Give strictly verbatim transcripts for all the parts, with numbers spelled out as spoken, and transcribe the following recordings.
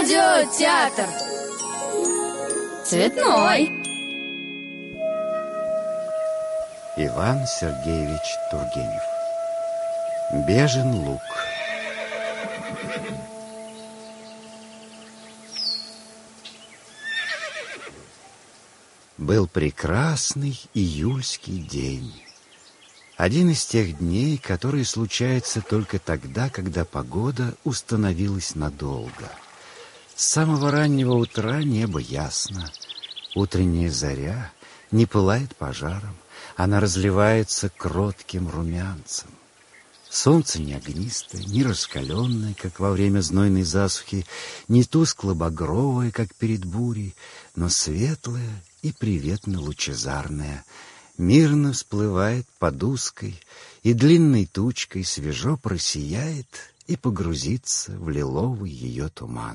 Радиотеатр. Цветной. Иван Сергеевич Тургенев. Бежен луг. Был прекрасный июльский день. Один из тех дней, которые случаются только тогда, когда погода установилась надолго. С самого раннего утра небо ясно. Утренняя заря не пылает пожаром, она разливается кротким румянцем. Солнце не огнистое, не раскаленное, как во время знойной засухи, не тускло-багровое, как перед бурей, но светлое и приветно-лучезарное, мирно всплывает под узкой и длинной тучкой, свежо просияет и погрузится в лиловый ее туман.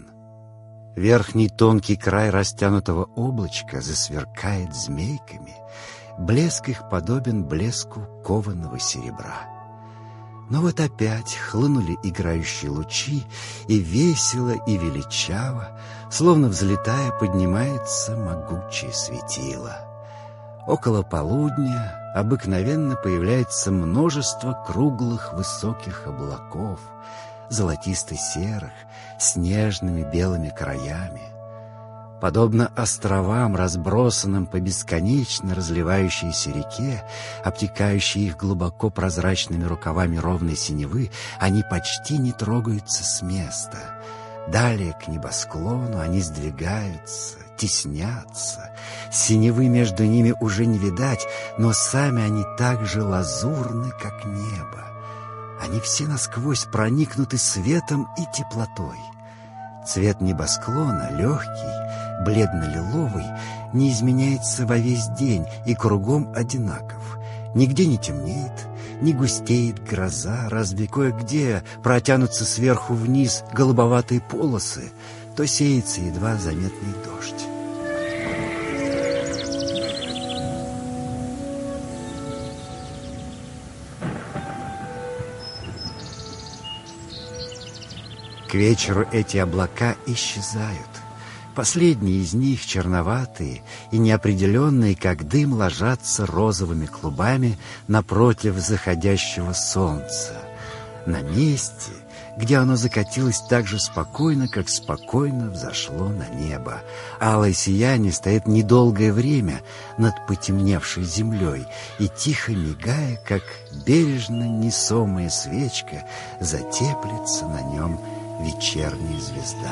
Верхний тонкий край растянутого облачка засверкает змейками, блеск их подобен блеску кованого серебра. Но вот опять хлынули играющие лучи, и весело и величаво, словно взлетая, поднимается могучее светило. Около полудня обыкновенно появляется множество круглых высоких облаков, золотисто-серых, с нежными белыми краями. Подобно островам, разбросанным по бесконечно разливающейся реке, обтекающей их глубоко прозрачными рукавами ровной синевы, они почти не трогаются с места. Далее к небосклону они сдвигаются, теснятся. Синевы между ними уже не видать, но сами они так же лазурны, как небо. Они все насквозь проникнуты светом и теплотой. Цвет небосклона, легкий, бледно-лиловый, не изменяется во весь день и кругом одинаков. Нигде не темнеет, не густеет гроза, разве кое-где протянутся сверху вниз голубоватые полосы, то сеется едва заметный дождь. К вечеру эти облака исчезают. Последние из них, черноватые и неопределенные, как дым, ложатся розовыми клубами напротив заходящего солнца. На месте, где оно закатилось так же спокойно, как спокойно взошло на небо. Алое сияние стоит недолгое время над потемневшей землей и, тихо мигая, как бережно несомая свечка, затеплится на нем вечерняя звезда.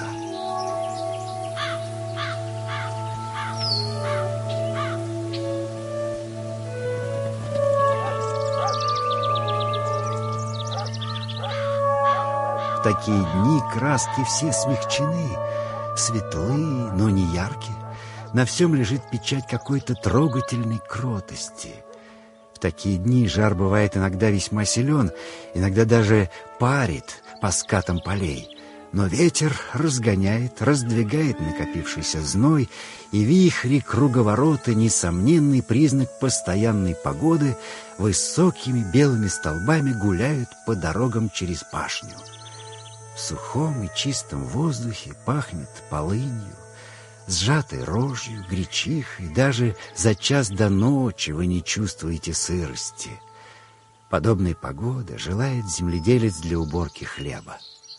В такие дни краски все смягчены, светлые, но не яркие. На всем лежит печать какой-то трогательной кротости. В такие дни жар бывает иногда весьма силен, иногда даже парит по скатам полей. Но ветер разгоняет, раздвигает накопившийся зной, и вихри круговорота, несомненный признак постоянной погоды, высокими белыми столбами гуляют по дорогам через пашню. В сухом и чистом воздухе пахнет полынью, сжатой рожью, гречихой, даже за час до ночи вы не чувствуете сырости. Подобной погоды желает земледелец для уборки хлеба.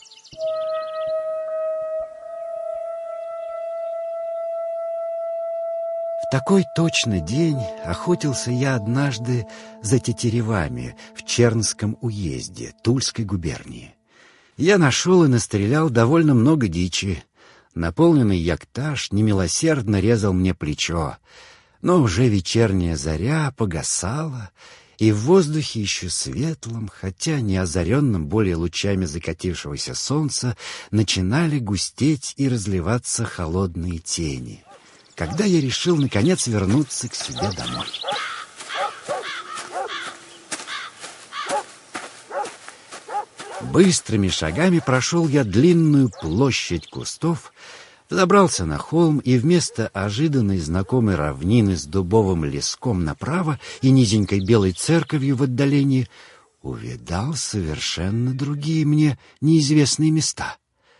В такой точно день охотился я однажды за тетеревами в Чернском уезде Тульской губернии. Я нашел и настрелял довольно много дичи. Наполненный яктаж немилосердно резал мне плечо, но уже вечерняя заря погасала, и в воздухе еще светлом, хотя не озаренном более лучами закатившегося солнца, начинали густеть и разливаться холодные тени, когда я решил, наконец, вернуться к себе домой. Быстрыми шагами прошел я длинную площадь кустов, взобрался на холм и вместо ожиданной знакомой равнины с дубовым леском направо и низенькой белой церковью в отдалении увидал совершенно другие мне неизвестные места.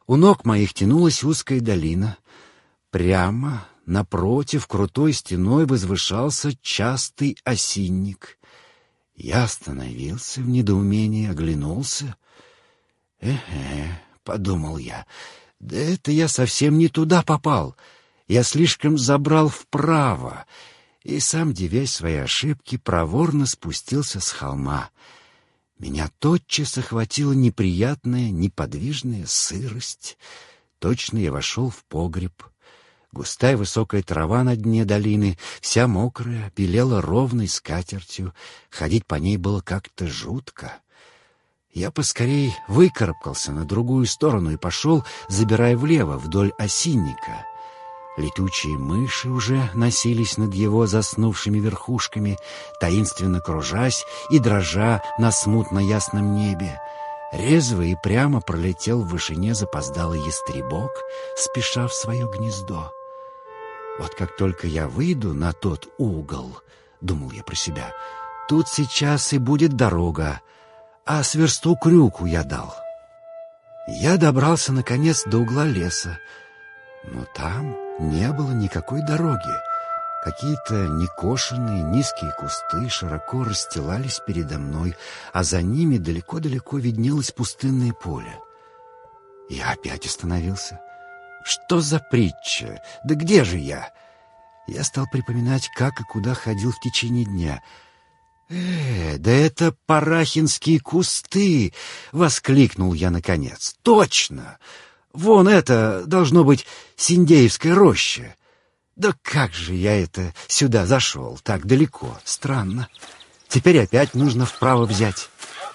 У ног моих тянулась узкая долина. Прямо напротив крутой стеной возвышался частый осинник. Я остановился в недоумении, оглянулся. «Э-э», — подумал я, — «да это я совсем не туда попал. Я слишком забрал вправо». И сам, дивясь своей ошибке, проворно спустился с холма. Меня тотчас охватила неприятная, неподвижная сырость. Точно я вошел в погреб. Густая высокая трава на дне долины, вся мокрая, белела ровной скатертью. Ходить по ней было как-то жутко. Я поскорей выкарабкался на другую сторону и пошел, забирая влево, вдоль осинника. Летучие мыши уже носились над его заснувшими верхушками, таинственно кружась и дрожа на смутно ясном небе. Резво и прямо пролетел в вышине запоздалый ястребок, спеша в свое гнездо. Вот как только я выйду на тот угол, — думал я про себя, — тут сейчас и будет дорога, а сверсту крюку я дал. Я добрался, наконец, до угла леса, но там не было никакой дороги. Какие-то некошенные низкие кусты широко расстилались передо мной, а за ними далеко-далеко виднелось пустынное поле. Я опять остановился. Что за притча? Да где же я? Я стал припоминать, как и куда ходил в течение дня. «Э, да это парахинские кусты!» — воскликнул я наконец. «Точно! Вон это, должно быть, Синдеевская роща. Да как же я это сюда зашел так далеко? Странно. Теперь опять нужно вправо взять».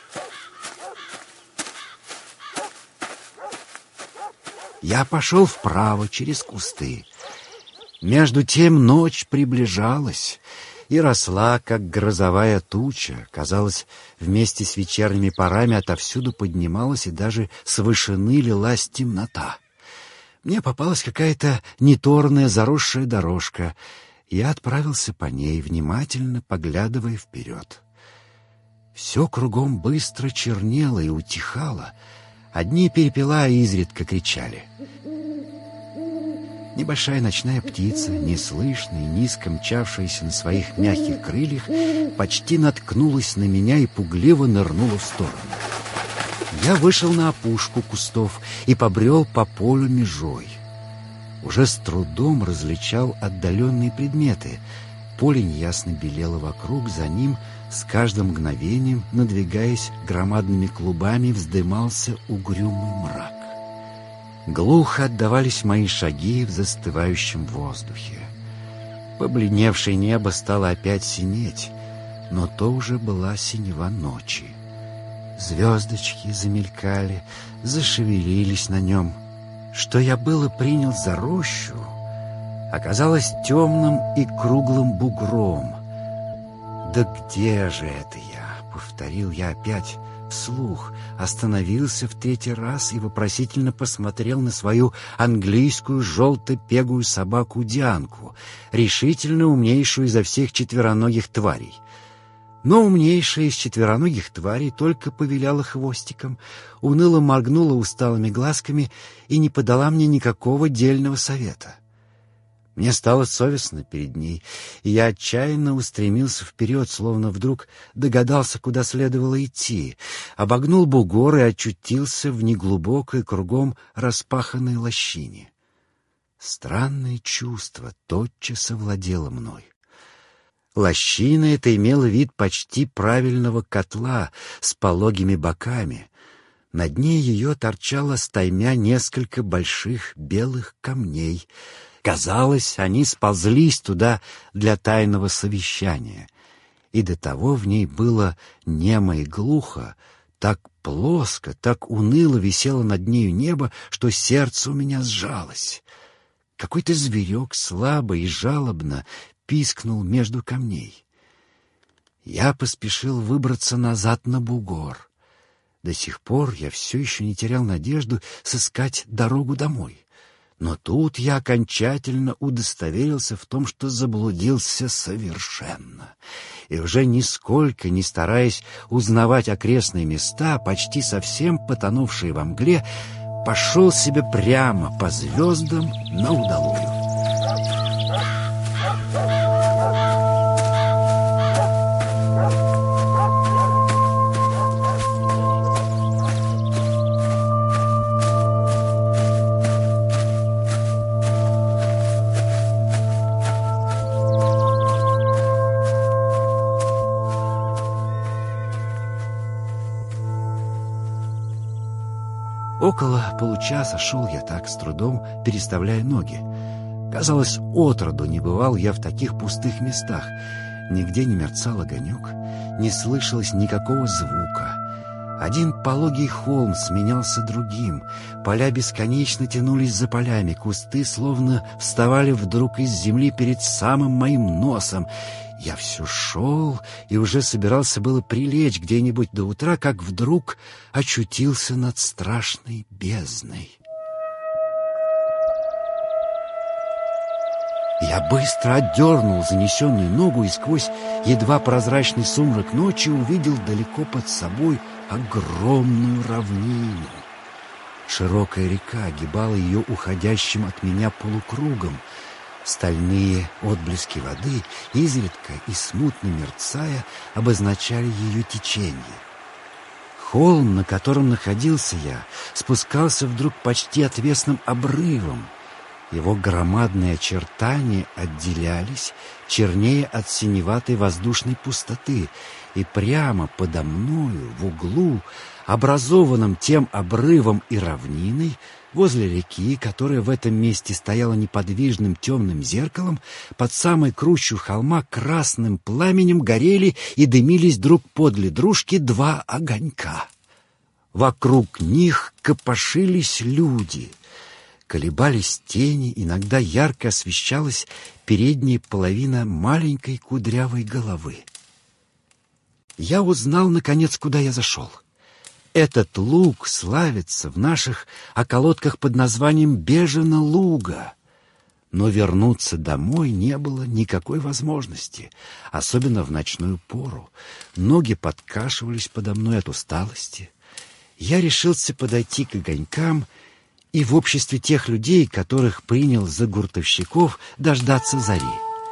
Я пошел вправо через кусты. Между тем ночь приближалась и росла, как грозовая туча. Казалось, вместе с вечерними парами отовсюду поднималась и даже с вышины лилась темнота. Мне попалась какая-то неторная заросшая дорожка. Я отправился по ней, внимательно поглядывая вперед. Все кругом быстро чернело и утихало. Одни перепела изредка кричали. Небольшая ночная птица, неслышная и низко мчавшаяся на своих мягких крыльях, почти наткнулась на меня и пугливо нырнула в сторону. Я вышел на опушку кустов и побрел по полю межой. Уже с трудом различал отдаленные предметы. Поле неясно белело вокруг, за ним с каждым мгновением, надвигаясь громадными клубами, вздымался угрюмый мрак. Глухо отдавались мои шаги в застывающем воздухе. Побледневшее небо стало опять синеть, но то уже была синева ночи. Звездочки замелькали, зашевелились на нем. Что я было принял за рощу, оказалось темным и круглым бугром. «Да где же это я?» — повторил я опять вслух, остановился в третий раз и вопросительно посмотрел на свою английскую желто-пегую собаку Дианку, решительно умнейшую изо всех четвероногих тварей. Но умнейшая из четвероногих тварей только повиляла хвостиком, уныло моргнула усталыми глазками и не подала мне никакого дельного совета. Мне стало совестно перед ней, и я отчаянно устремился вперед, словно вдруг догадался, куда следовало идти, обогнул бугор и очутился в неглубокой кругом распаханной лощине. Странное чувство тотчас овладело мной. Лощина эта имела вид почти правильного котла с пологими боками. На дне ее торчало стаймя несколько больших белых камней. Казалось, они сползлись туда для тайного совещания. И до того в ней было немо и глухо, так плоско, так уныло висело над нею небо, что сердце у меня сжалось. Какой-то зверек слабо и жалобно пискнул между камней. Я поспешил выбраться назад на бугор. До сих пор я все еще не терял надежду сыскать дорогу домой. Но тут я окончательно удостоверился в том, что заблудился совершенно. И уже нисколько не стараясь узнавать окрестные места, почти совсем потонувшие во мгле, пошел себе прямо по звездам на удалую. Около получаса шел я так, с трудом переставляя ноги. Казалось, отроду не бывал я в таких пустых местах. Нигде не мерцал огонек, не слышалось никакого звука. Один пологий холм сменялся другим. Поля бесконечно тянулись за полями, кусты словно вставали вдруг из земли перед самым моим носом. Я все шел и уже собирался было прилечь где-нибудь до утра, как вдруг очутился над страшной бездной. Я быстро отдернул занесенную ногу и сквозь едва прозрачный сумрак ночи увидел далеко под собой огромную равнину. Широкая река огибала ее уходящим от меня полукругом. Стальные отблески воды, изредка и смутно мерцая, обозначали ее течение. Холм, на котором находился я, спускался вдруг почти отвесным обрывом. Его громадные очертания отделялись, чернее от синеватой воздушной пустоты, и прямо подо мною, в углу, образованном тем обрывом и равниной, возле реки, которая в этом месте стояла неподвижным темным зеркалом, под самой кручью холма красным пламенем горели и дымились друг подле дружки два огонька. Вокруг них копошились люди. Колебались тени, иногда ярко освещалась передняя половина маленькой кудрявой головы. Я узнал, наконец, куда я зашел. Этот луг славится в наших околотках под названием Бежина луга. Но вернуться домой не было никакой возможности, особенно в ночную пору. Ноги подкашивались подо мной от усталости. Я решился подойти к огонькам и в обществе тех людей, которых принял за гуртовщиков, дождаться зари.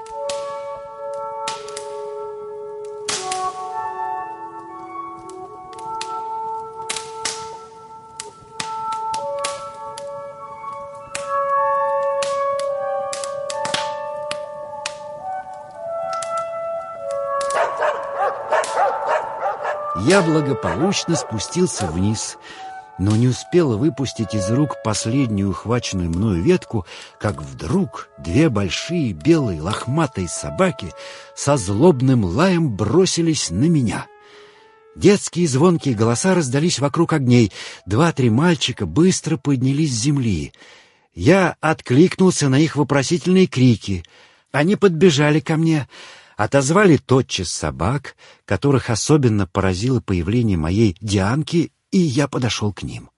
Я благополучно спустился вниз, но не успела выпустить из рук последнюю ухваченную мною ветку, как вдруг две большие белые лохматые собаки со злобным лаем бросились на меня. Детские звонкие голоса раздались вокруг огней. Два-три мальчика быстро поднялись с земли. Я откликнулся на их вопросительные крики. Они подбежали ко мне, отозвали тотчас собак, которых особенно поразило появление моей Дианки, и я подошел к ним.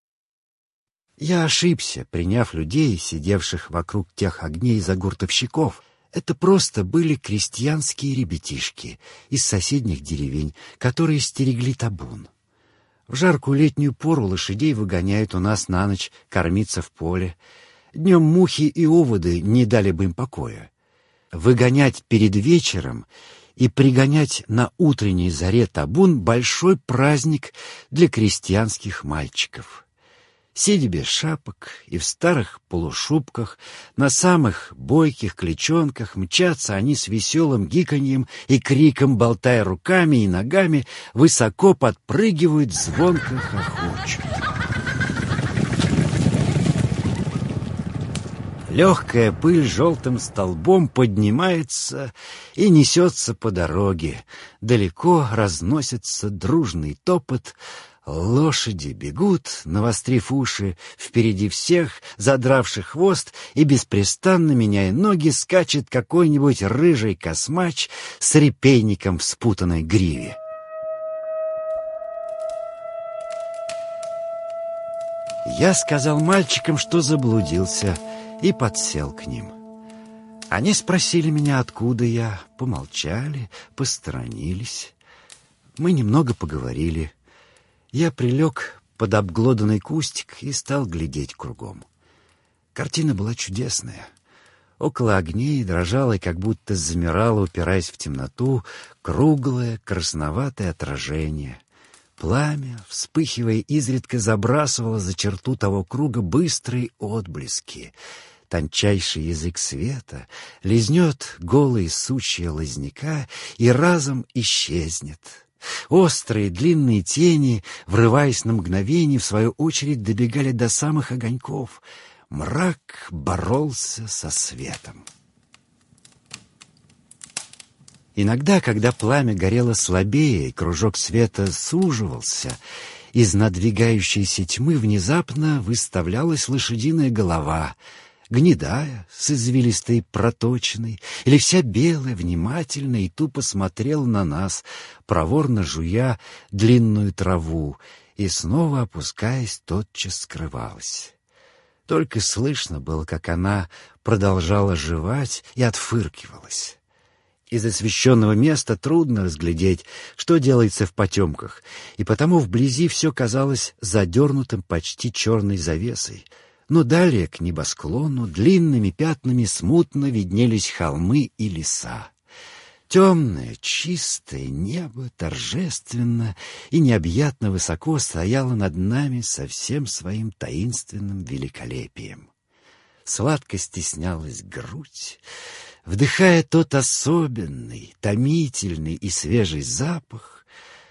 Я ошибся, приняв людей, сидевших вокруг тех огней, за гуртовщиков. Это просто были крестьянские ребятишки из соседних деревень, которые стерегли табун. В жаркую летнюю пору лошадей выгоняют у нас на ночь кормиться в поле. Днем мухи и оводы не дали бы им покоя. Выгонять перед вечером и пригонять на утренней заре табун — большой праздник для крестьянских мальчиков. Сидя без шапок и в старых полушубках, на самых бойких клячонках мчатся они с веселым гиканьем и криком, болтая руками и ногами, высоко подпрыгивают, звонко хохочут. Легкая пыль желтым столбом поднимается и несется по дороге. Далеко разносится дружный топот. Лошади бегут, навострив уши, впереди всех, задравший хвост, и беспрестанно, меняя ноги, скачет какой-нибудь рыжий космач с репейником в спутанной гриве. Я сказал мальчикам, что заблудился, и подсел к ним. Они спросили меня, откуда я, помолчали, посторонились. Мы немного поговорили. Я прилег под обглоданный кустик и стал глядеть кругом. Картина была чудесная. Около огней дрожало и как будто замирало, упираясь в темноту, круглое красноватое отражение. Пламя, вспыхивая изредка, забрасывало за черту того круга быстрые отблески. Тончайший язык света лизнет голые сучья лозняка и разом исчезнет. Острые длинные тени, врываясь на мгновение, в свою очередь добегали до самых огоньков. Мрак боролся со светом. Иногда, когда пламя горело слабее и кружок света суживался, из надвигающейся тьмы внезапно выставлялась лошадиная голова, гнедая, с извилистой проточиной, или вся белая, внимательно и тупо смотрела на нас, проворно жуя длинную траву, и снова, опускаясь, тотчас скрывалась. Только слышно было, как она продолжала жевать и отфыркивалась. Из освещенного места трудно разглядеть, что делается в потемках, и потому вблизи все казалось задернутым почти черной завесой. Но далее к небосклону длинными пятнами смутно виднелись холмы и леса. Темное, чистое небо торжественно и необъятно высоко стояло над нами со всем своим таинственным великолепием. Сладко стеснялась грудь, вдыхая тот особенный, томительный и свежий запах,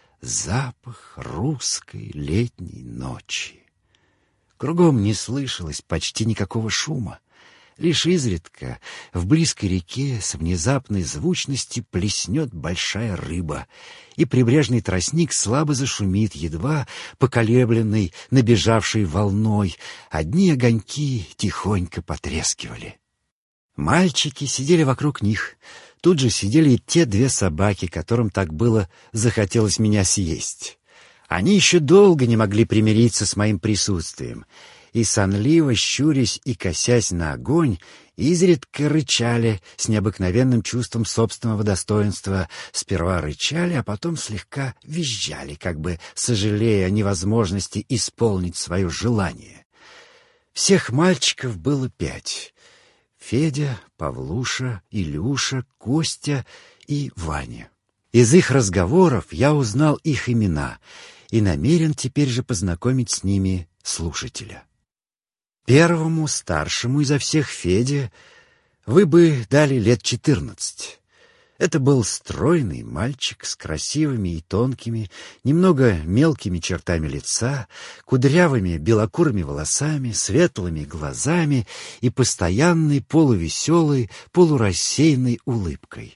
запах русской летней ночи. Кругом не слышалось почти никакого шума. Лишь изредка в близкой реке с внезапной звучностью плеснет большая рыба, и прибрежный тростник слабо зашумит, едва поколебленный набежавшей волной. Одни огоньки тихонько потрескивали. Мальчики сидели вокруг них. Тут же сидели и те две собаки, которым так было захотелось меня съесть. Они еще долго не могли примириться с моим присутствием, и, сонливо щурясь и косясь на огонь, изредка рычали с необыкновенным чувством собственного достоинства. Сперва рычали, а потом слегка визжали, как бы сожалея о невозможности исполнить свое желание. Всех мальчиков было пять: Федя, Павлуша, Илюша, Костя и Ваня. Из их разговоров я узнал их имена и намерен теперь же познакомить с ними слушателя. Первому, старшему изо всех, Феде, вы бы дали лет четырнадцать. Это был стройный мальчик с красивыми и тонкими, немного мелкими чертами лица, кудрявыми белокурыми волосами, светлыми глазами и постоянной полувеселой, полурассеянной улыбкой.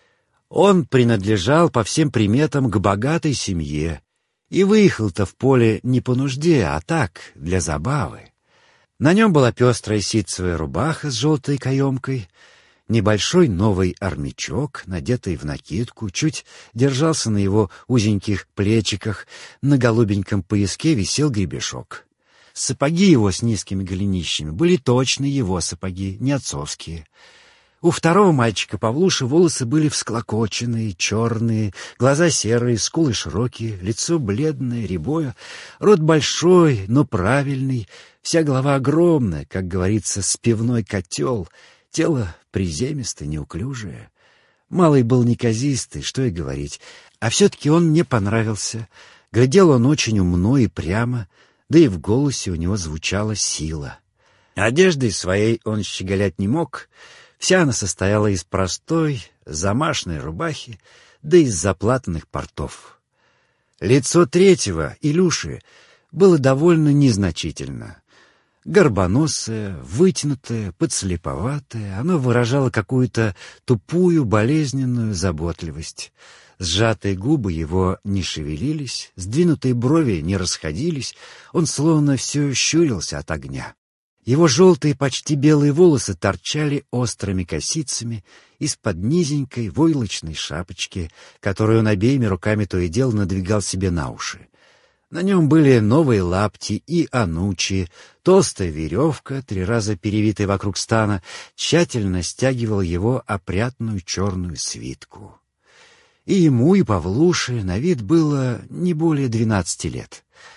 Он принадлежал по всем приметам к богатой семье и выехал-то в поле не по нужде, а так, для забавы. На нем была пестрая ситцевая рубаха с желтой каемкой, небольшой новый армячок, надетый в накидку, чуть держался на его узеньких плечиках, на голубеньком пояске висел гребешок. Сапоги его с низкими голенищами были точно его сапоги, не отцовские. У второго мальчика Павлуши волосы были всклокоченные, черные, глаза серые, скулы широкие, лицо бледное, рябое, рот большой, но правильный, вся голова огромная, как говорится, с пивной котел, тело приземистое, неуклюжее. Малый был неказистый, что и говорить, а все-таки он мне понравился. Глядел он очень умно и прямо, да и в голосе у него звучала сила. Одеждой своей он щеголять не мог. Вся она состояла из простой, замашной рубахи, да из заплатанных портов. Лицо третьего, Илюши, было довольно незначительно. Горбоносое, вытянутое, подслеповатое, оно выражало какую-то тупую, болезненную заботливость. Сжатые губы его не шевелились, сдвинутые брови не расходились, он словно все щурился от огня. Его желтые, почти белые волосы торчали острыми косицами из-под низенькой войлочной шапочки, которую он обеими руками то и дело надвигал себе на уши. На нем были новые лапти и анучи, толстая веревка, три раза перевитая вокруг стана, тщательно стягивала его опрятную черную свитку. И ему, и Павлуше на вид было не более двенадцати лет.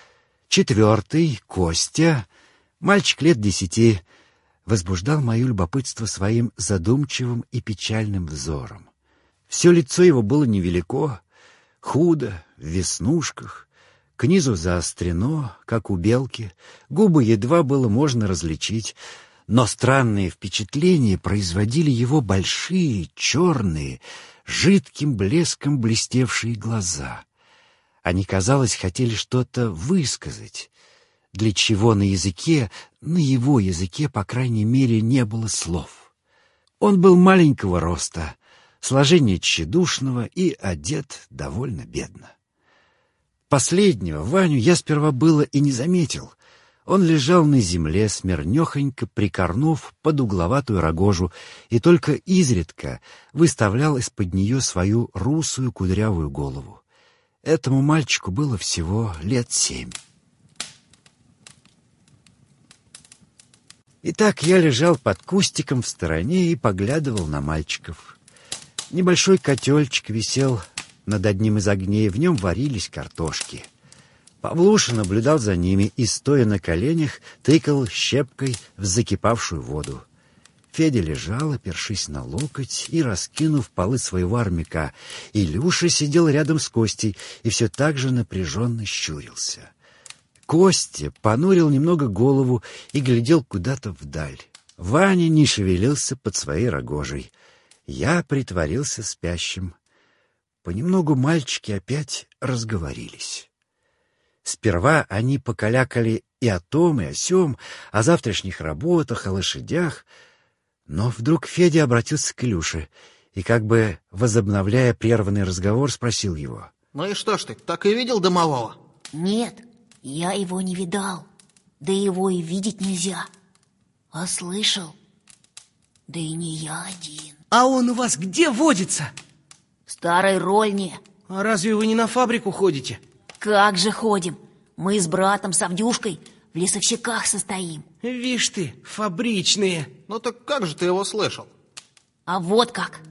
Четвертый, Костя, мальчик лет десяти, возбуждал мое любопытство своим задумчивым и печальным взором. Все лицо его было невелико, худо, в веснушках, к низу заострено, как у белки, губы едва было можно различить, но странные впечатления производили его большие, черные, жидким блеском блестевшие глаза. Они, казалось, хотели что-то высказать, для чего на языке, на его языке, по крайней мере, не было слов. Он был маленького роста, сложения тщедушного и одет довольно бедно. Последнего, Ваню, я сперва было и не заметил. Он лежал на земле, смирнёхонько прикорнув под угловатую рогожу, и только изредка выставлял из-под нее свою русую кудрявую голову. Этому мальчику было всего лет семь. Итак, я лежал под кустиком в стороне и поглядывал на мальчиков. Небольшой котельчик висел над одним из огней, в нем варились картошки. Павлуша наблюдал за ними и, стоя на коленях, тыкал щепкой в закипавшую воду. Федя лежал, опершись на локоть и раскинув полы своего армяка. Илюша сидел рядом с Костей и все так же напряженно щурился. Костя понурил немного голову и глядел куда-то вдаль. Ваня не шевелился под своей рогожей. Я притворился спящим. Понемногу мальчики опять разговорились. Сперва они покалякали и о том, и о сём, о завтрашних работах, о лошадях. Но вдруг Федя обратился к Илюше и, как бы возобновляя прерванный разговор, спросил его. — Ну и что ж ты, так и видел домового? — Нет, я его не видал, да его и видеть нельзя. А слышал, да и не я один. — А он у вас где водится? — В старой Рольне. — А разве вы не на фабрику ходите? — Как же ходим? Мы с братом, с Авдюшкой в лесовщиках состоим. — Вишь ты, фабричные. — Ну так как же ты его слышал? — А вот как.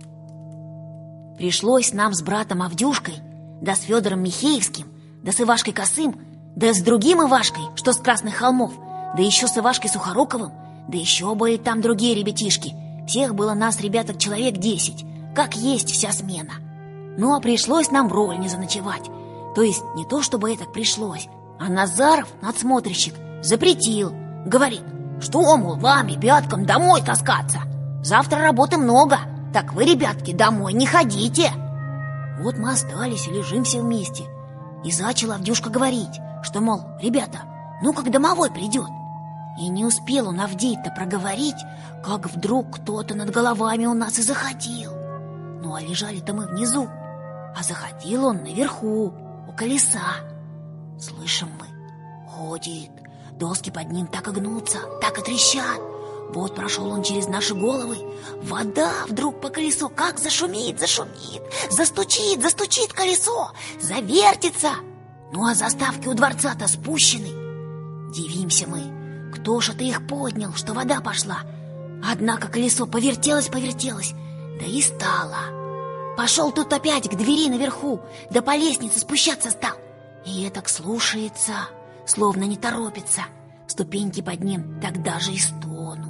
Пришлось нам с братом Авдюшкой, да с Федором Михеевским, да с Ивашкой Косым, да с другим Ивашкой, что с Красных холмов, да еще с Ивашкой Сухоруковым, да еще были там другие ребятишки. Всех было нас, ребяток, человек десять, как есть вся смена. Ну, а пришлось нам в Рольне заночевать. То есть не то, чтобы это пришлось, а Назаров, надсмотрщик, запретил. Говорит, что, мол, вам, ребяткам, домой таскаться. Завтра работы много, так вы, ребятки, домой не ходите. Вот мы остались и лежим все вместе. И зачал Авдюшка говорить, что, мол, ребята, ну как домовой придет. И не успел он, Авдей-то, проговорить, как вдруг кто-то над головами у нас и заходил. Ну а лежали-то мы внизу, а заходил он наверху, у колеса. Слышим мы, ходит, доски под ним так и гнутся, так и трещат. Вот прошел он через наши головы, вода вдруг по колесу как зашумит, зашумит, застучит, застучит колесо, завертится. Ну а заставки у дворца-то спущены. Дивимся мы, кто ж это их поднял, что вода пошла. Однако колесо повертелось, повертелось, да и стало. Пошел тут опять к двери наверху, да по лестнице спущаться стал. И этак слушается, словно не торопится. Ступеньки под ним тогда же и стонут.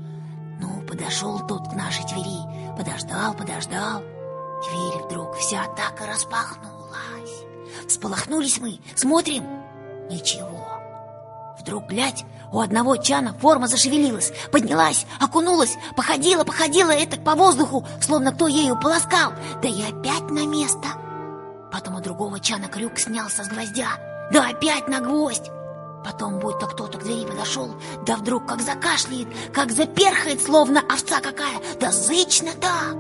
Ну, подошел тот к нашей двери, подождал, подождал. Дверь вдруг вся так и распахнулась. Всполохнулись мы, смотрим, ничего. Вдруг, глядь, у одного чана форма зашевелилась, поднялась, окунулась, походила, походила этак по воздуху, словно кто ею полоскал, да и опять на место. Потом у другого чана крюк снялся с гвоздя, да опять на гвоздь. Потом будто кто-то к двери подошел, да вдруг как закашляет, как заперхает, словно овца какая, да зычно так.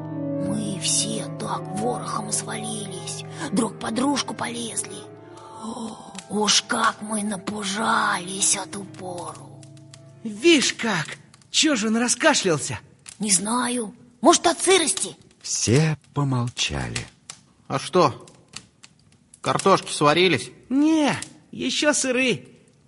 Мы все так ворохом свалились, друг под дружку полезли. Уж как мы напужались от упору. Вишь как, чё же он раскашлялся? Не знаю, может, от сырости. Все помолчали. А что, картошки сварились? Не, еще сыры.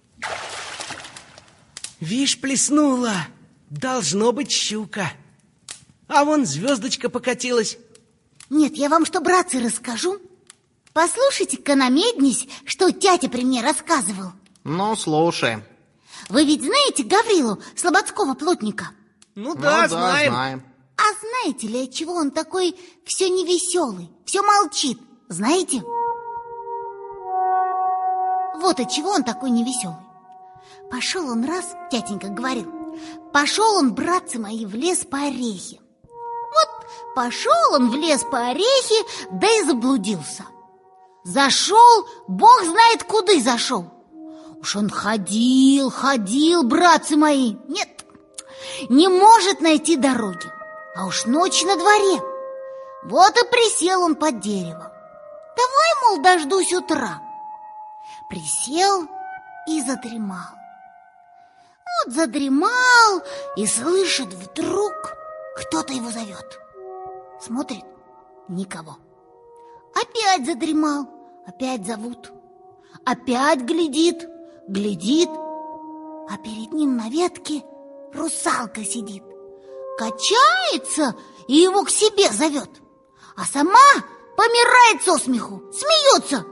Вишь, плеснула. Должно быть щука. А вон звездочка покатилась. Нет, я вам что, братцы, расскажу. Послушайте-ка на меднись, что тятя при мне рассказывал. Ну, слушаем. Вы ведь знаете Гаврилу, слободского плотника? Ну Ну да, да, знаем. знаем. А знаете ли, отчего он такой все невеселый, все молчит? Знаете? Вот отчего он такой невеселый. Пошел он раз, тятенька говорил, пошел он, братцы мои, в лес по орехи. Вот пошел он в лес по орехи, да и заблудился. Зашел, бог знает куда зашел. Уж он ходил, ходил, братцы мои. Нет, не может найти дороги. А уж ночь на дворе. Вот и присел он под дерево. Давай, мол, дождусь утра. Присел и задремал. Вот задремал и слышит вдруг, кто-то его зовет. Смотрит, никого. Опять задремал, опять зовут. Опять глядит, глядит, а перед ним на ветке русалка сидит. Качается и его к себе зовет. А сама помирает со смеху, смеется.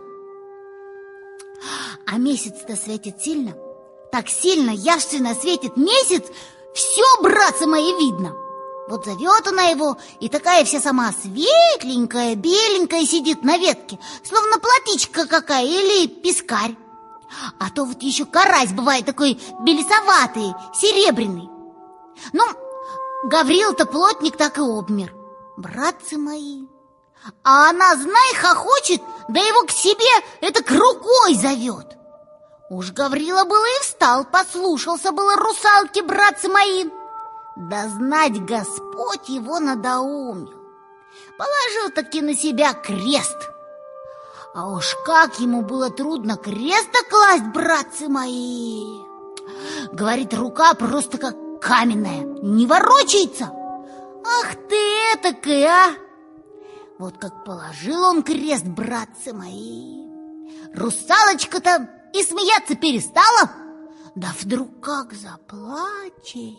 А месяц-то светит сильно. Так сильно, явственно светит месяц, все, братцы мои, видно. Вот зовет она его, и такая вся сама светленькая, беленькая сидит на ветке, словно платичка какая или пескарь. А то вот еще карась бывает такой белесоватый, серебряный. Ну, Гаврил-то плотник так и обмер. Братцы мои. А она, знай, хохочет, да его к себе это к рукой зовет. Уж Гаврила было и встал, послушался было русалки, братцы мои. Да знать Господь его надоумил. Положил таки на себя крест. А уж как ему было трудно крест-то класть, братцы мои. Говорит, рука просто как каменная, не ворочается. Ах ты этакой, а! Вот как положил он крест, братцы мои, русалочка-то и смеяться перестала. Да вдруг как заплачет.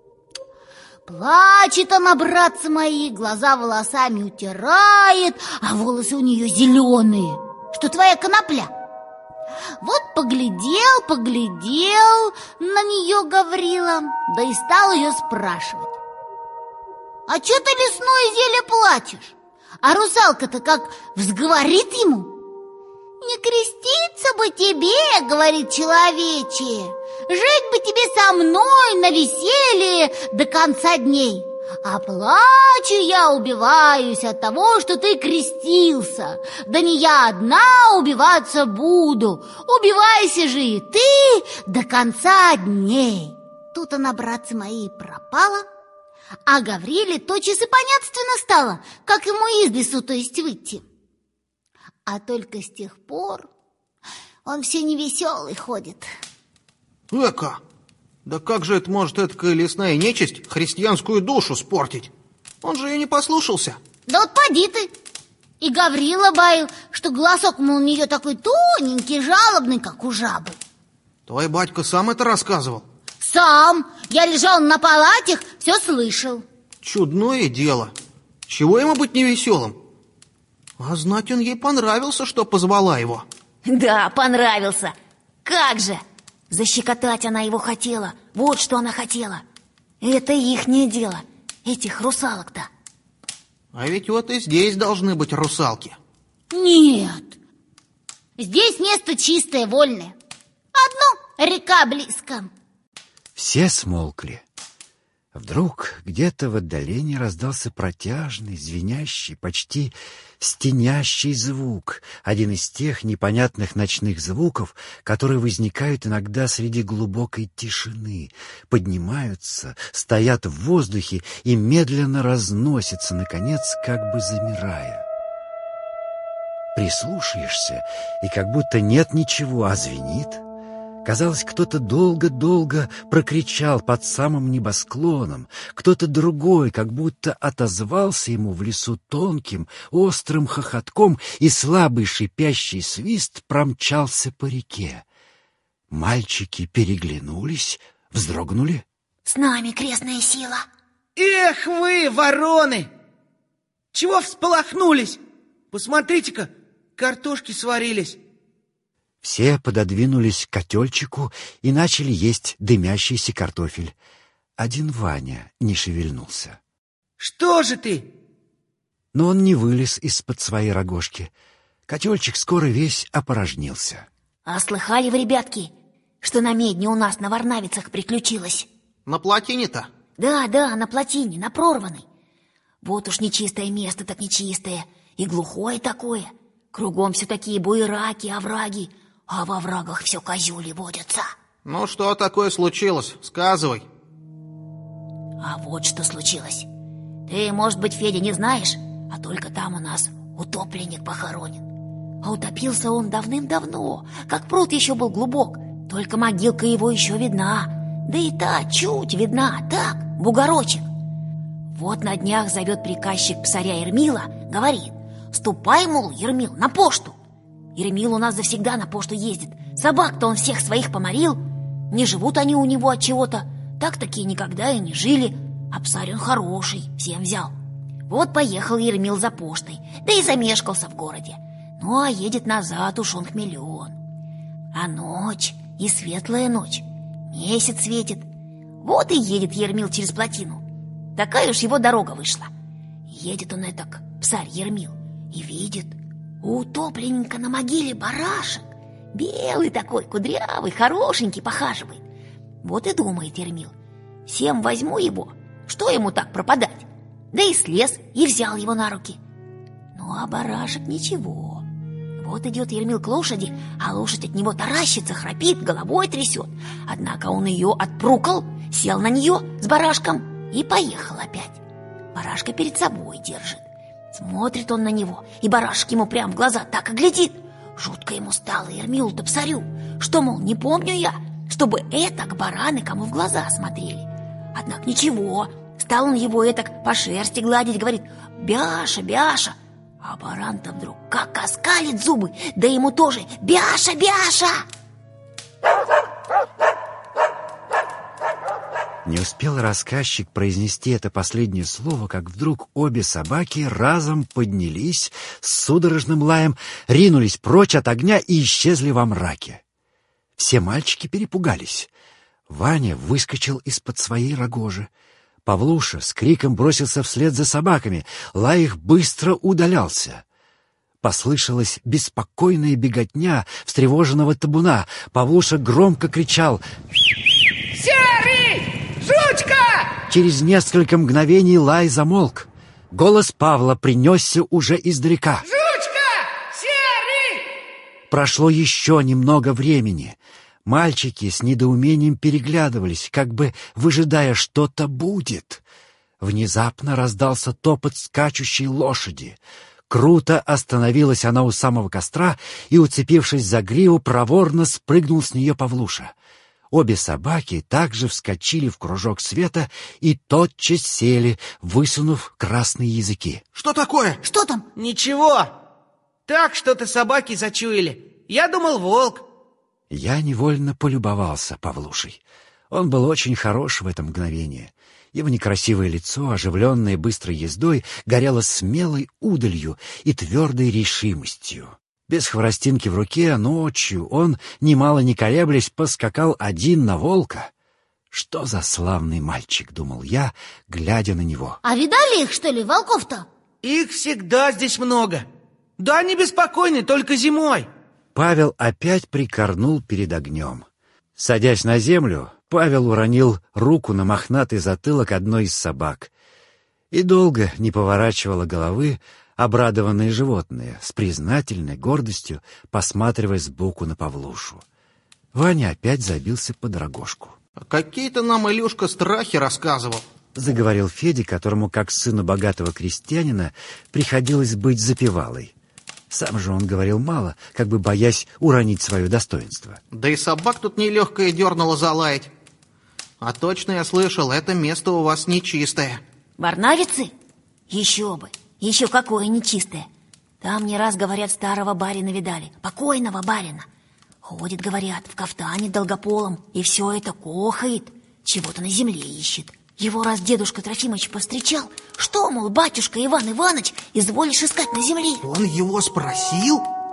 Плачет она, братцы мои, глаза волосами утирает, а волосы у нее зеленые, что твоя конопля. Вот поглядел, поглядел на нее Гаврила, да и стал ее спрашивать. А че ты, лесное зелье, плачешь? А русалка-то как взговорит ему. Не креститься бы тебе, говорит человече, жить бы тебе со мной на веселье до конца дней. А плачу я, убиваюсь от того, что ты крестился. Да не я одна убиваться буду. Убивайся же и ты до конца дней. Тут она, братцы мои, пропала. А Гавриле тотчас и понятственно стало, как ему из лесу, то есть, выйти. А только с тех пор он все невеселый ходит. Эка, да как же это может эткая лесная нечисть христианскую душу спортить? Он же ее не послушался. Да вот поди ты. И Гаврила баил, что голосок, мол, у нее такой тоненький, жалобный, как у жабы. Твой батька сам это рассказывал? Сам. Я лежал на палатях, все слышал. Чудное дело. Чего ему быть невеселым? А знать, он ей понравился, что позвала его. Да, понравился. Как же! Защекотать она его хотела. Вот что она хотела. Это ихнее дело, этих русалок-то. А ведь вот и здесь должны быть русалки. Нет. Здесь место чистое, вольное. Одно река близко. Все смолкли. Вдруг где-то в отдалении раздался протяжный, звенящий, почти стенящий звук. Один из тех непонятных ночных звуков, которые возникают иногда среди глубокой тишины, поднимаются, стоят в воздухе и медленно разносятся, наконец, как бы замирая. Прислушаешься, и как будто нет ничего, а звенит. Казалось, кто-то долго-долго прокричал под самым небосклоном, кто-то другой как будто отозвался ему в лесу тонким, острым хохотком, и слабый шипящий свист промчался по реке. Мальчики переглянулись, вздрогнули. С нами крестная сила. Эх вы, вороны! Чего всполохнулись? Посмотрите-ка, картошки сварились. Все пододвинулись к котельчику и начали есть дымящийся картофель. Один Ваня не шевельнулся. Что же ты? Но он не вылез из-под своей рогожки. Котельчик скоро весь опорожнился. А слыхали вы, ребятки, что на медне у нас на Варнавицах приключилось? На плотине-то? Да, да, на плотине, на прорванной. Вот уж нечистое место так нечистое, и глухое такое. Кругом все такие буераки, овраги, а во оврагах все козюли водятся. Ну, что такое случилось? Сказывай. А вот что случилось. Ты, может быть, Федя, не знаешь, а только там у нас утопленник похоронен. А утопился он давным-давно, как пруд еще был глубок, только могилка его еще видна. Да и та чуть видна, так, бугорочек. Вот на днях зовет приказчик псаря Ермила, говорит: ступай, мол, Ермил, на пошту. Ермил у нас завсегда на пошту ездит. Собак-то он всех своих поморил. Не живут они у него от чего-то. Так такие никогда и не жили. А псарь он хороший, всем взял. Вот поехал Ермил за поштой, да и замешкался в городе. Ну, а едет назад уж он хмелен. А ночь, и светлая ночь, месяц светит. Вот и едет Ермил через плотину. Такая уж его дорога вышла. Едет он этак, псарь Ермил, и видит, у утопленника на могиле барашек. Белый такой, кудрявый, хорошенький, похаживает. Вот и думает Ермил: всем возьму его, что ему так пропадать? Да и слез, и взял его на руки. Ну, а барашек ничего. Вот идет Ермил к лошади, а лошадь от него таращится, храпит, головой трясет. Однако он ее отпрукал, сел на нее с барашком и поехал опять. Барашка перед собой держит. Смотрит он на него, и барашек ему прямо в глаза так и глядит. Жутко ему стало Ермилу-то псарю, что, мол, не помню я, чтобы этак бараны кому в глаза смотрели. Однако ничего, стал он его этак по шерсти гладить, говорит: «Бяша, Бяша!» А баран-то вдруг как оскалит зубы, да ему тоже: «Бяша, Бяша!» Не успел рассказчик произнести это последнее слово, как вдруг обе собаки разом поднялись с судорожным лаем, ринулись прочь от огня и исчезли во мраке. Все мальчики перепугались. Ваня выскочил из-под своей рогожи. Павлуша с криком бросился вслед за собаками. Лай их быстро удалялся. Послышалась беспокойная беготня встревоженного табуна. Павлуша громко кричал: «Серый! Жучка!» Через несколько мгновений лай замолк. Голос Павла принесся уже издалека: «Жучка! Серый!» Прошло еще немного времени. Мальчики с недоумением переглядывались, как бы выжидая, что-то будет. Внезапно раздался топот скачущей лошади. Круто остановилась она у самого костра, и, уцепившись за гриву, проворно спрыгнул с нее Павлуша. Обе собаки также вскочили в кружок света и тотчас сели, высунув красные языки. Что такое? Что там? Ничего. Так что-то собаки зачуяли. Я думал, волк. Я невольно полюбовался Павлушей. Он был очень хорош в это мгновение. Его некрасивое лицо, оживленное быстрой ездой, горело смелой удалью и твердой решимостью. Без хворостинки в руке, ночью он, немало не колеблясь, поскакал один на волка. Что за славный мальчик, думал я, глядя на него. А видали их, что ли, волков-то? Их всегда здесь много. Да, не беспокойны, только зимой. Павел опять прикорнул перед огнем. Садясь на землю, Павел уронил руку на мохнатый затылок одной из собак. И долго не поворачивало головы обрадованные животные, с признательной гордостью посматривая сбоку на Павлушу. Ваня опять забился под рогожку. Какие-то нам Илюшка страхи рассказывал. Заговорил Федя, которому, как сыну богатого крестьянина, приходилось быть запевалой. Сам же он говорил мало, как бы боясь уронить свое достоинство. Да и собак тут нелегкое дернуло залаять. А точно я слышал, это место у вас нечистое. Варнавицы? Еще бы, еще какое нечистое. Там не раз, говорят, старого барина видали, покойного барина. Ходит, говорят, в кафтане долгополом, и все это кохает, чего-то на земле ищет. Его раз дедушка Трофимыч повстречал, что, мол, батюшка Иван Иваныч, изволишь искать на земле? Он его спросил?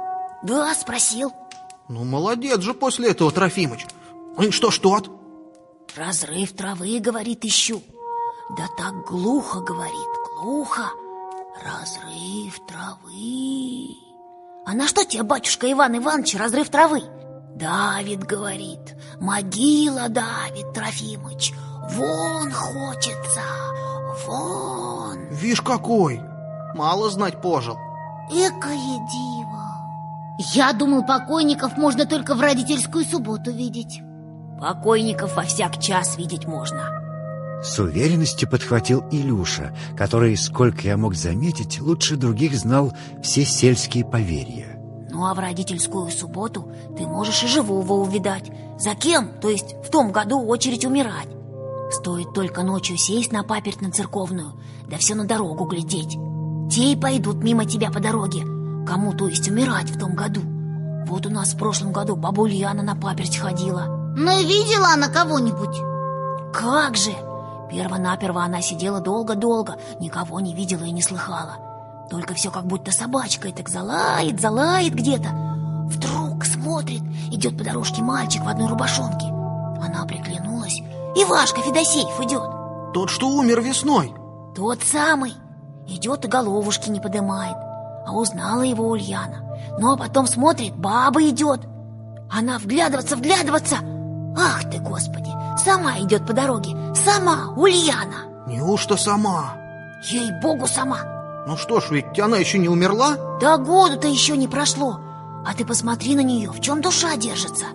Да, спросил. Ну, молодец же после этого, Трофимыч. И что ж тот? Разрыв травы, говорит, ищу. Да так глухо, говорит, глухо. Разрыв травы. А на что тебе, батюшка Иван Иванович, разрыв травы? Давид, говорит, могила давит, Трофимыч. Вон хочется, вон. Вишь какой, мало знать пожил. Экое диво. Я думал, покойников можно только в родительскую субботу видеть. Покойников во всяк час видеть можно. С уверенностью подхватил Илюша, который, сколько я мог заметить, лучше других знал все сельские поверья. Ну а в родительскую субботу ты можешь и живого увидать. За кем, то есть в том году, очередь умирать. Стоит только ночью сесть на паперть на церковную, да все на дорогу глядеть. Те и пойдут мимо тебя по дороге, кому, то есть, умирать в том году. Вот у нас в прошлом году баба Ульяна на паперть ходила. Ну и видела она кого-нибудь? Как же! Перво-наперво она сидела долго-долго, никого не видела и не слыхала. Только все как будто собачкой так залает, залает где-то. Вдруг смотрит, идет по дорожке мальчик в одной рубашонке. Она приглянулась. Ивашка Федосеев идет. Тот, что умер весной. Тот самый. Идет и головушки не подымает. А узнала его Ульяна. Ну а потом смотрит, баба идет. Она вглядываться, вглядываться. Ах ты, Господи, сама идет по дороге. Сама, Ульяна. Неужто сама? Ей-богу, сама. Ну что ж, ведь она еще не умерла? Да году-то еще не прошло. А ты посмотри на нее, в чем душа держится.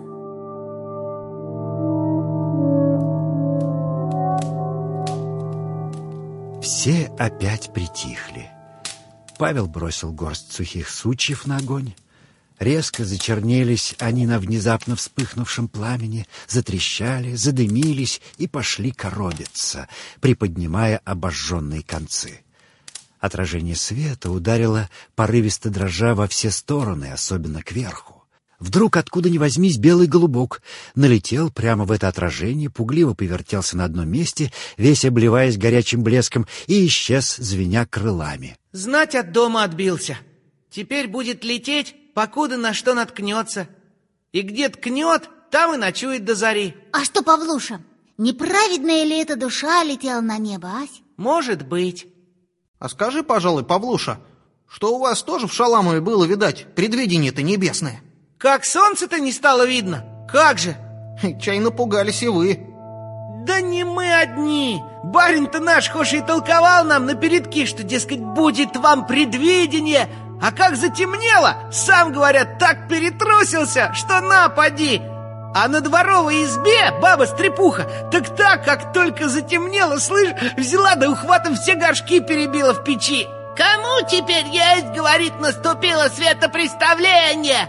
Все опять притихли. Павел бросил горсть сухих сучьев на огонь. Резко зачернелись они на внезапно вспыхнувшем пламени, затрещали, задымились и пошли коробиться, приподнимая обожженные концы. Отражение света ударило, порывисто дрожа во все стороны, особенно кверху. Вдруг, откуда ни возьмись, белый голубок налетел прямо в это отражение, пугливо повертелся на одном месте, весь обливаясь горячим блеском, и исчез, звеня крылами. Знать от дома отбился. Теперь будет лететь, покуда на что наткнется. И где ткнет, там и ночует до зари. А что, Павлуша, неправедная ли эта душа летела на небо, ась? Может быть. А скажи, пожалуй, Павлуша, что у вас тоже в Шаламове было, видать, предвидение-то небесное? Как солнце-то не стало видно? Как же? Чай напугались и вы. Да не мы одни. Барин-то наш, хошь и толковал нам напередки, что, дескать, будет вам предвидение. А как затемнело, сам, говорят, так перетрусился, что на, поди. А на дворовой избе баба-стрепуха так так, как только затемнело, слышь, взяла да ухватом все горшки перебила в печи. Кому теперь есть, говорит, наступило светопреставление?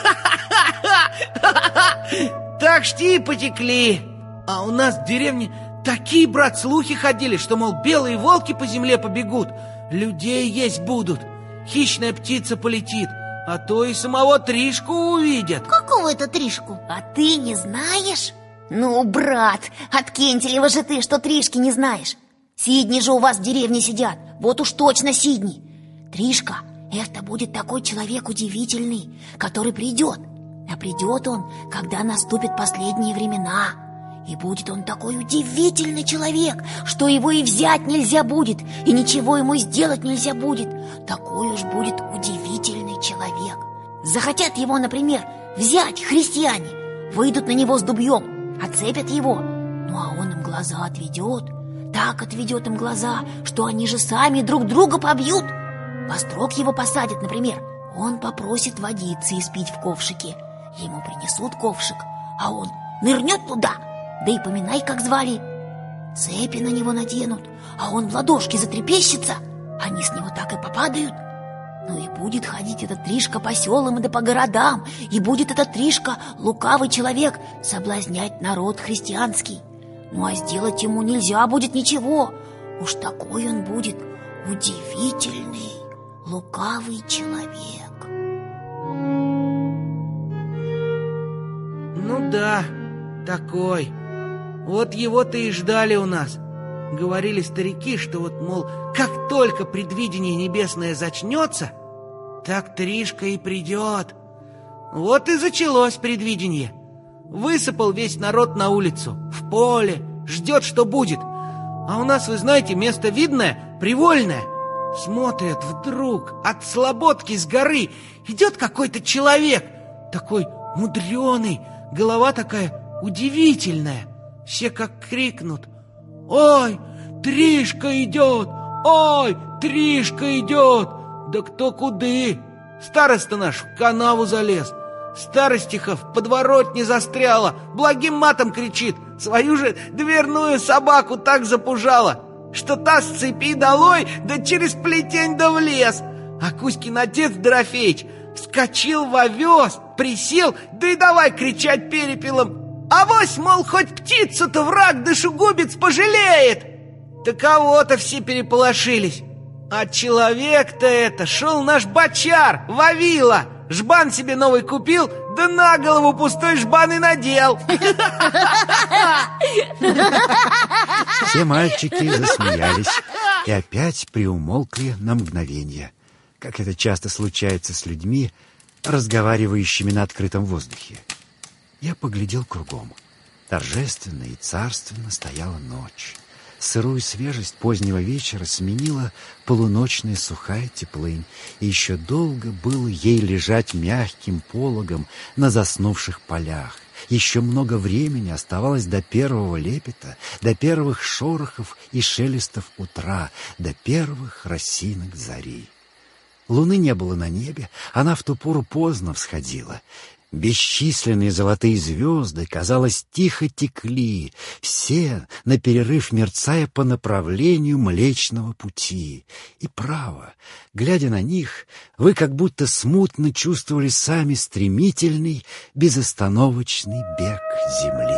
Так шти и потекли. А у нас в деревне такие, брат, слухи ходили, что, мол, белые волки по земле побегут, людей есть будут, хищная птица полетит, а то и самого Тришку увидят. Какого это Тришку? А ты не знаешь? Ну, брат, от Кентелева же ты, что Тришки не знаешь. Сидни же у вас в деревне сидят. Вот уж точно Сидни. Тришка, это будет такой человек удивительный, который придет. А придет он, когда наступят последние времена. И будет он такой удивительный человек, что его и взять нельзя будет, и ничего ему сделать нельзя будет. Такой уж будет удивительный человек. Захотят его, например, взять христиане, выйдут на него с дубьем, отцепят его. Ну а он им глаза отведет. Так отведет им глаза, что они же сами друг друга побьют. Во строк его посадят, например. Он попросит водицы испить в ковшике. Ему принесут ковшик, а он нырнет туда. Да и поминай, как звали. Цепи на него наденут, а он в ладошки затрепещется. Они с него так и попадают. Ну и будет ходить этот Тришка по селам да по городам. И будет этот Тришка, лукавый человек, соблазнять народ христианский. Ну а сделать ему нельзя будет ничего. Уж такой он будет удивительный, лукавый человек. Ну да, такой. Вот его-то и ждали у нас. Говорили старики, что вот, мол, как только предвидение небесное зачнется, так Тришка и придет. Вот и началось предвидение. Высыпал весь народ на улицу, в поле, ждет, что будет. А у нас, вы знаете, место видное, привольное. Смотрят, вдруг от слободки с горы идет какой-то человек, такой мудреный, голова такая удивительная. Все как крикнут: «Ой, Тришка идет! Ой, Тришка идет!» Да кто куды? Староста наш в канаву залез, Старостиха в подворотне застряла, благим матом кричит, свою же дверную собаку так запужала, что та с цепи долой, да через плетень да в лес. А Кузькин отец Дорофеич вскочил в овес, присел, да и давай кричать перепелом: «Авось, мол, хоть птицу-то враг душегубец пожалеет!» Таково-то все переполошились. А человек-то это шел наш бочар, Вавила. Жбан себе новый купил, да на голову пустой жбан и надел. Все мальчики засмеялись и опять приумолкли на мгновение, как это часто случается с людьми, разговаривающими на открытом воздухе. Я поглядел кругом. Торжественно и царственно стояла ночь. Сырую свежесть позднего вечера сменила полуночная сухая теплынь, и еще долго было ей лежать мягким пологом на заснувших полях. Еще много времени оставалось до первого лепета, до первых шорохов и шелестов утра, до первых росинок зари. Луны не было на небе, она в ту пору поздно всходила. Бесчисленные золотые звезды, казалось, тихо текли, все наперерыв мерцая по направлению Млечного Пути. И право, глядя на них, вы как будто смутно чувствовали сами стремительный, безостановочный бег земли.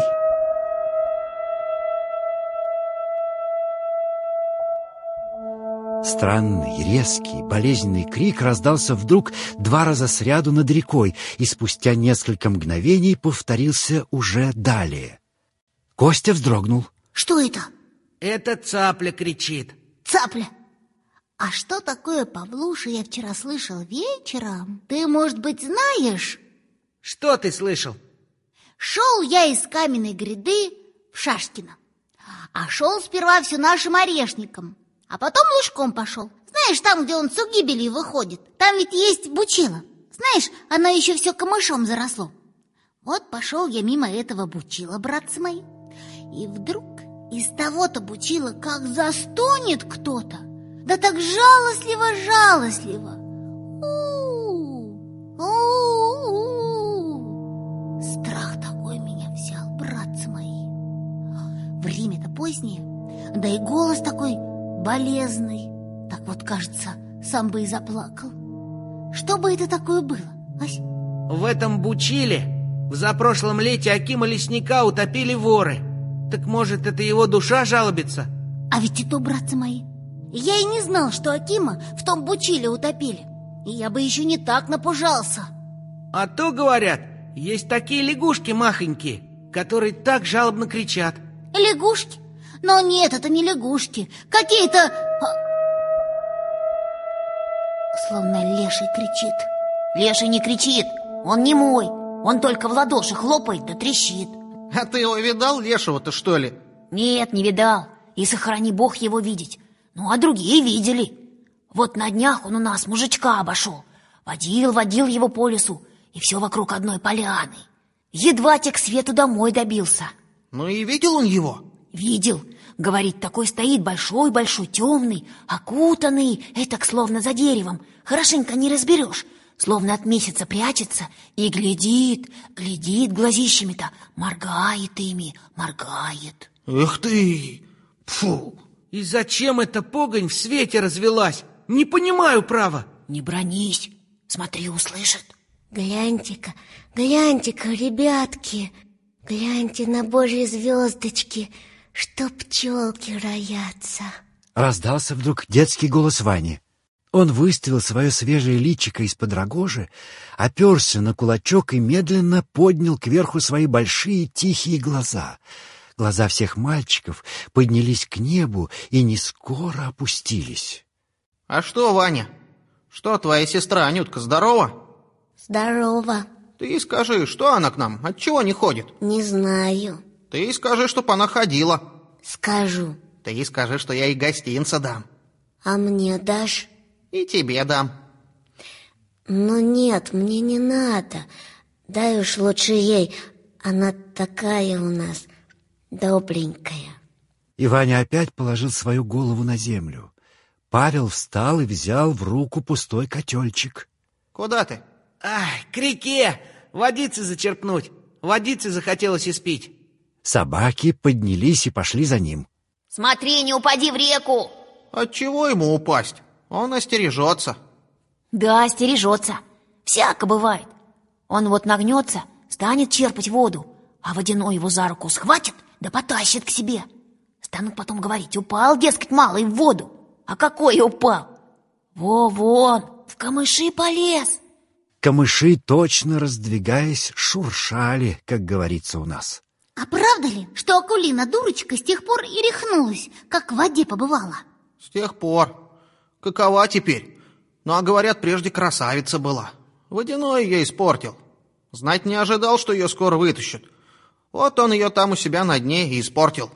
Странный, резкий, болезненный крик раздался вдруг два раза сряду над рекой и спустя несколько мгновений повторился уже далее. Костя вздрогнул. Что это? Это цапля кричит. Цапля? А что такое, Павлуша, я вчера слышал вечером? Ты, может быть, знаешь? Что ты слышал? Шел я из Каменной гряды в Шашкино, а шел сперва все нашим орешником, а потом лужком пошел. Знаешь, там, где он с угибели выходит, там ведь есть бучило. Знаешь, оно еще все камышом заросло. Вот пошел я мимо этого бучила, братцы мои, и вдруг из того-то бучила как застонет кто-то, да так жалостливо-жалостливо. У-у-у-у. Страх такой меня взял, братцы мои. Время-то позднее, да и голос такой болезный. Так вот, кажется, сам бы и заплакал. Что бы это такое было, Ась? В этом бучиле в запрошлом лете Акима лесника утопили воры. Так может, это его душа жалобится? А ведь и то, братцы мои, я и не знал, что Акима в том бучиле утопили. И я бы еще не так напужался. А то, говорят, есть такие лягушки махонькие, которые так жалобно кричат. Лягушки? Но нет, это не лягушки. Какие-то... Словно леший кричит. Леший не кричит, он не мой. Он только в ладоши хлопает да трещит. А ты его видал, лешего-то, что ли? Нет, не видал. И сохрани Бог его видеть. Ну, а другие видели. Вот на днях он у нас мужичка обошел. Водил, водил его по лесу, и все вокруг одной поляны. Едва те к свету домой добился. Ну и видел он его? Видел. Говорит, такой стоит большой-большой, темный, окутанный, этак словно за деревом. Хорошенько не разберешь. Словно от месяца прячется и глядит, глядит глазищами-то, моргает ими, моргает. Эх ты! Фу! И зачем эта погонь в свете развелась? Не понимаю, право. Не бронись, смотри, услышит. Гляньте-ка, гляньте-ка, ребятки, гляньте на божьи звездочки, что пчелки роятся. Раздался вдруг детский голос Вани. Он выставил свое свежее личико из-под рогожи, оперся на кулачок и медленно поднял кверху свои большие тихие глаза. Глаза всех мальчиков поднялись к небу и не скоро опустились. А что, Ваня? Что, твоя сестра Анютка здорова? Здорово. Ты скажи, что она к нам? Отчего не ходит? Не знаю. Ты скажи, чтоб она ходила. Скажу. Ты скажи, что я ей гостинца дам. А мне дашь? И тебе дам. Ну нет, мне не надо. Дай уж лучше ей. Она такая у нас добренькая. И Ваня опять положил свою голову на землю. Павел встал и взял в руку пустой котельчик. Куда ты? Ай, к реке! Водицы зачерпнуть. Водицы захотелось испить. Собаки поднялись и пошли за ним. Смотри, не упади в реку. Отчего ему упасть? Он остережется. Да, стережется. Всяко бывает. Он вот нагнется, станет черпать воду, а водяной его за руку схватит, да потащит к себе. Станут потом говорить: упал, дескать, малый в воду. А какой упал? Во-вон, в камыши полез. Камыши, точно раздвигаясь, шуршали, как говорится у нас. А правда ли, что Акулина дурочка с тех пор и рехнулась, как в воде побывала? С тех пор. Какова теперь? Ну, а говорят, прежде красавица была. Водяной ее испортил. Знать не ожидал, что ее скоро вытащат. Вот он ее там у себя на дне и испортил.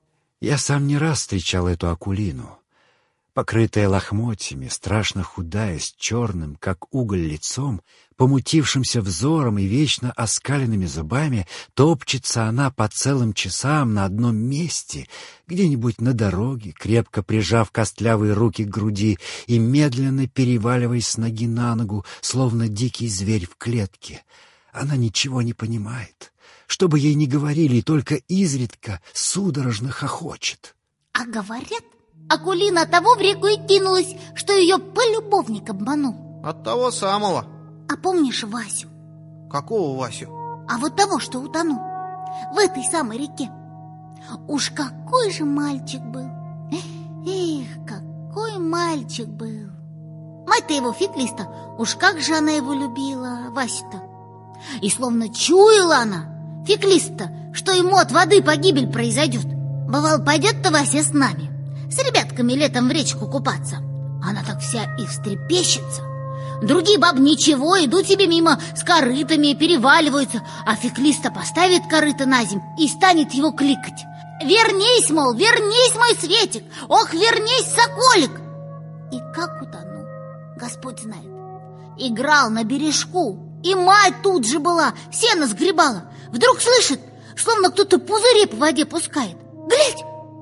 Я сам не раз встречал эту Акулину. Покрытая лохмотьями, страшно худая, с черным, как уголь, лицом, помутившимся взором и вечно оскаленными зубами, топчется она по целым часам на одном месте, где-нибудь на дороге, крепко прижав костлявые руки к груди и медленно переваливаясь с ноги на ногу, словно дикий зверь в клетке. Она ничего не понимает. Что бы ей ни говорили, только изредка судорожно хохочет. А говорят, Акулина от того в реку и кинулась, что ее полюбовник обманул. От того самого. А помнишь Васю? Какого Васю? А вот того, что утонул в этой самой реке. Уж какой же мальчик был. Эх, какой мальчик был. Мать-то его Феклиста, уж как же она его любила, Васю-то. И словно чуяла она, Феклиста, что ему от воды погибель произойдет. Бывало, пойдет-то Вася с нами, с ребятками летом в речку купаться. Она так вся и встрепещется. Другие бабы ничего, идут себе мимо с корытами, переваливаются, а Феклиста поставит корыто на земь и станет его кликать: «Вернись, мол, вернись, мой Светик! Ох, вернись, соколик!» И как утонул, Господь знает. Играл на бережку, и мать тут же была, сено сгребала. Вдруг слышит, словно кто-то пузыри по воде пускает. Глядь!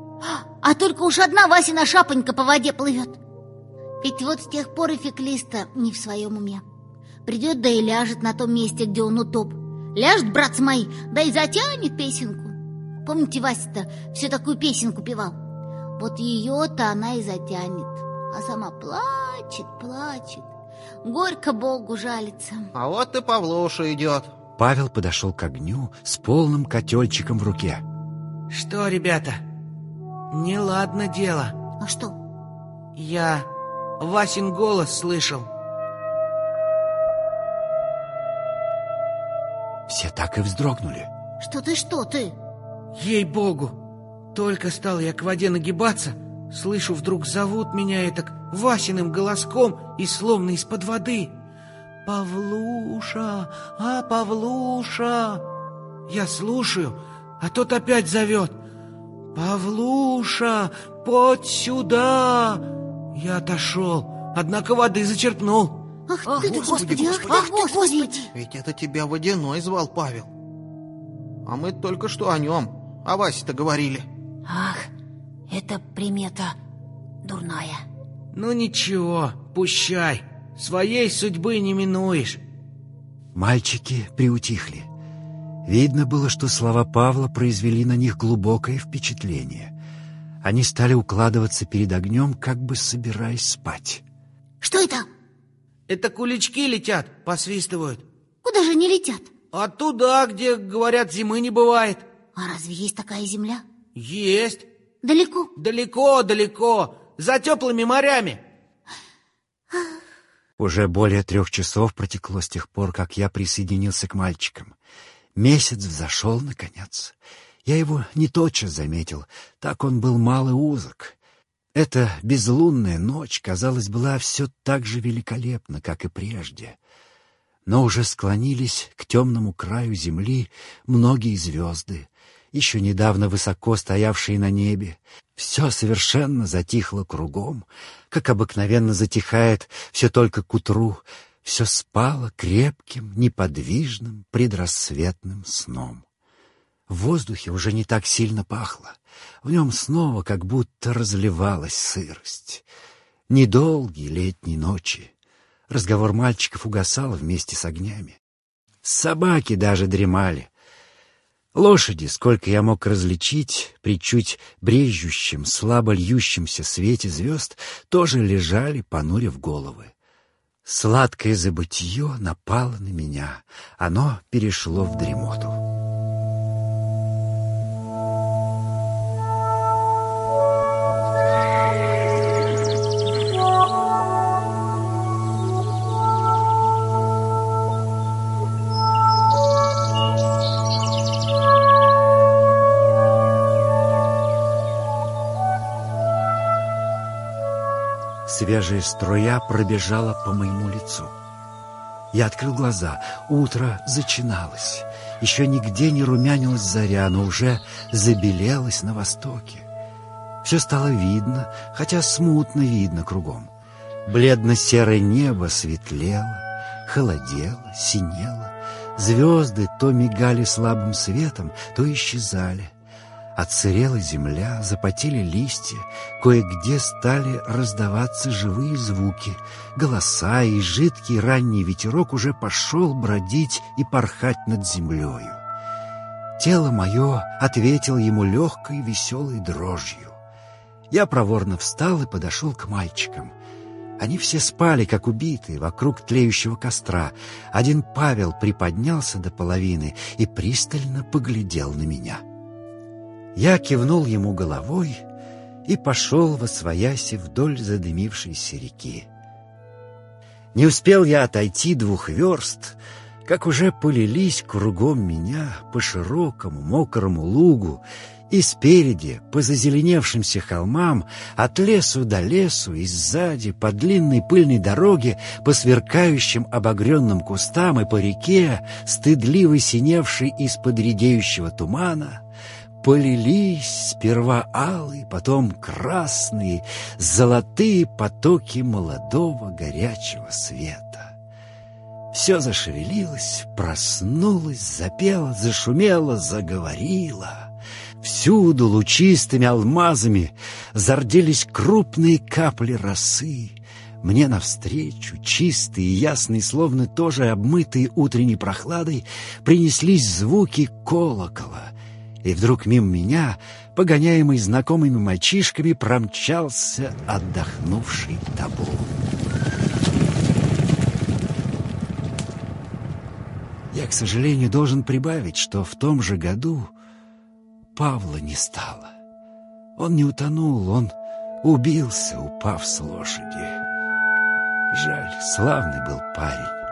А только уж одна Васина шапонька по воде плывет. Ведь вот с тех пор и Феклиста не в своем уме. Придет, да и ляжет на том месте, где он утоп. Ляжет, братцы мои, да и затянет песенку. Помните, Вася-то все такую песенку певал? Вот ее-то она и затянет. А сама плачет, плачет. Горько Богу жалится. А вот и Павлуша идет. Павел подошел к огню с полным котельчиком в руке. Что, ребята, неладно дело. А что? Я Васин голос слышал. Все так и вздрогнули. Что ты, что ты? Ей-богу, только стал я к воде нагибаться, слышу, вдруг зовут меня этак Васиным голоском и словно из-под воды: «Павлуша, а Павлуша!» Я слушаю, а тот опять зовет: «Павлуша, подь сюда!» Я отошел, однако воды зачерпнул. Ах, Ах, ты, Господи, Господи, ах ты, Господи, ах ты, Господи! Господи! Ведь это тебя Водяной звал, Павел. А мы только что о нем, о Васе-то говорили. Ах, это примета дурная. Ну ничего, пущай, своей судьбы не минуешь. Мальчики приутихли. Видно было, что слова Павла произвели на них глубокое впечатление. Они стали укладываться перед огнем, как бы собираясь спать. Что это? Это кулички летят, посвистывают. Куда же они летят? А туда, где, говорят, зимы не бывает. А разве есть такая земля? Есть. Далеко? Далеко, далеко, за теплыми морями. Уже более трех часов протекло с тех пор, как я присоединился к мальчикам. Месяц взошел, наконец. Я его не тотчас заметил, так он был мал и узок. Эта безлунная ночь, казалось, была все так же великолепна, как и прежде. Но уже склонились к темному краю земли многие звезды, еще недавно высоко стоявшие на небе. Все совершенно затихло кругом, как обыкновенно затихает все только к утру. Все спало крепким, неподвижным, предрассветным сном. В воздухе уже не так сильно пахло. В нем снова как будто разливалась сырость. Недолгие летние ночи. Разговор мальчиков угасал вместе с огнями. Собаки даже дремали. Лошади, сколько я мог различить, при чуть брежущем, слабо льющемся свете звезд, тоже лежали, понурив головы. Сладкое забытье напало на меня. Оно перешло в дремоту. Свежая струя пробежала по моему лицу. Я открыл глаза. Утро зачиналось. Еще нигде не румянилась заря, но уже забелелась на востоке. Все стало видно, хотя смутно видно кругом. Бледно-серое небо светлело, холодело, синело. Звезды то мигали слабым светом, то исчезали. Отсырела земля, запотели листья, кое-где стали раздаваться живые звуки, голоса, и жидкий ранний ветерок уже пошел бродить и порхать над землею. Тело мое ответило ему легкой веселой дрожью. Я проворно встал и подошел к мальчикам. Они все спали, как убитые, вокруг тлеющего костра. Один Павел приподнялся до половины и пристально поглядел на меня. Я кивнул ему головой и пошел восвояси вдоль задымившейся реки. Не успел я отойти двух верст, как уже полились кругом меня по широкому мокрому лугу, и спереди, по зазеленевшимся холмам, от лесу до лесу, и сзади, по длинной пыльной дороге, по сверкающим обогренным кустам и по реке, стыдливо синевшей из-под редеющего тумана, полились сперва алые, потом красные, золотые потоки молодого горячего света. Все зашевелилось, проснулось, запело, зашумело, заговорило. Всюду лучистыми алмазами зарделись крупные капли росы. Мне навстречу, чистые и ясные, словно тоже обмытые утренней прохладой, принеслись звуки колокола. И вдруг мимо меня, погоняемый знакомыми мальчишками, промчался отдохнувший табун. Я, к сожалению, должен прибавить, что в том же году Павла не стало. Он не утонул, он убился, упав с лошади. Жаль, славный был парень.